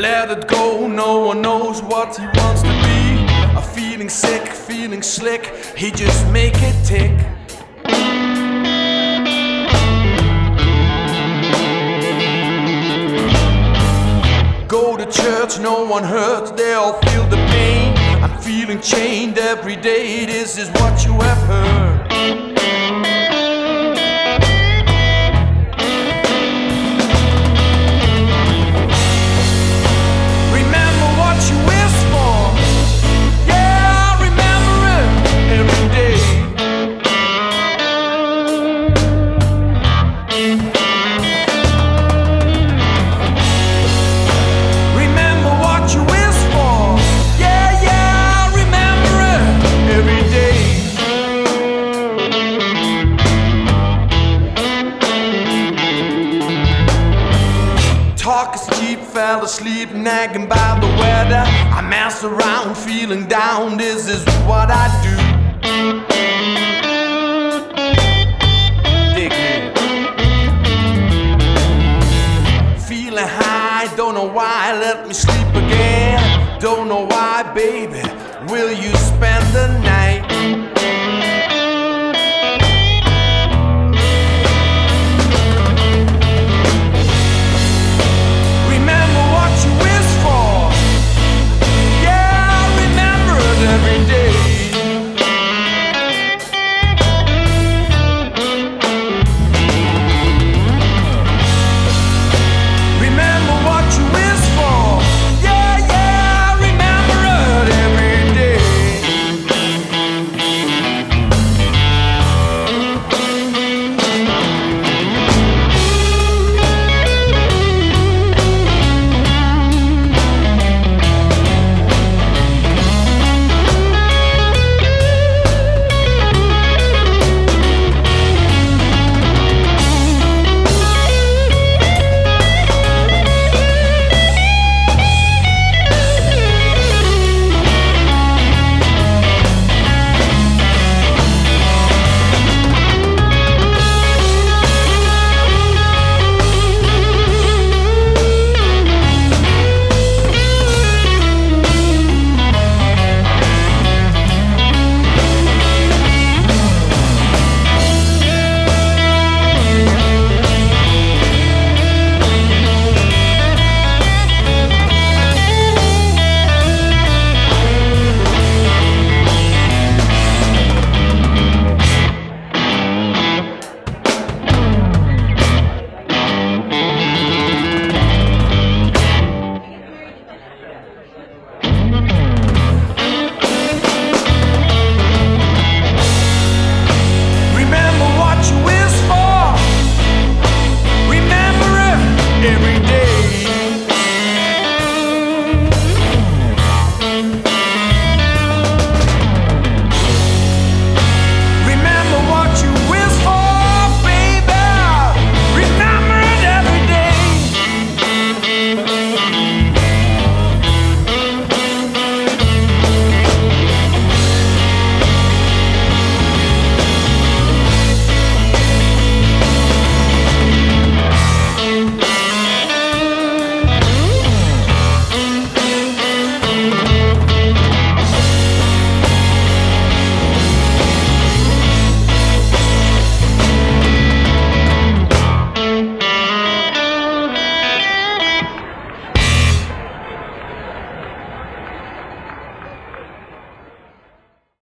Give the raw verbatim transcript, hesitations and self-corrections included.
let it go, no one knows what he wants to be. A feeling sick, feeling slick, he just make it tick. Go to church, no one hurts, they all feel the pain. I'm feeling chained every day, this is what you have heard. Talk is cheap, fell asleep, nagging by the weather. I mess around, feeling down, this is what I do. Dig me. Feeling high, don't know why, let me sleep again. Don't know why, baby, will you spend the night?